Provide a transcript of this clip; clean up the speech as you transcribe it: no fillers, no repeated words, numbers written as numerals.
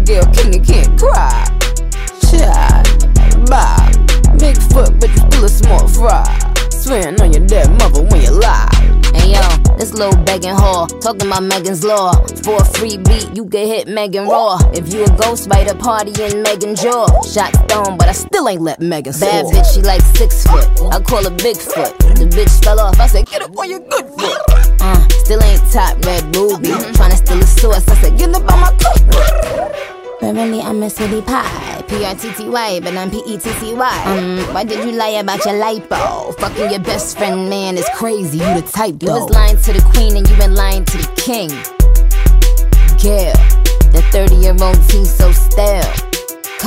Abigail King and can't cry. Child, bye. Big foot, but you still a small fry. Swearing on your dead mother when you lie. Hey yo, this little begging whore talking about Megan's Law. For a free beat, you can hit Megan Raw. If you a ghostwriter, party in Megan Jaw. Shot stone, but I still ain't let Megan soar. Bad bitch, she like 6 foot. I call her Bigfoot. The bitch fell off, I said, get up on your good foot. Still ain't top red ruby. Tryna steal a source, I said, get up on my cookbook. But really, I'm a city pie. P-R-T-T-Y, but I'm P-E-T-T-Y. Why did you lie about your lipo? Fucking your best friend, man, is crazy. You the type, though. You was lying to the queen and you been lying to the king. Gail, the 30-year-old teen so stale.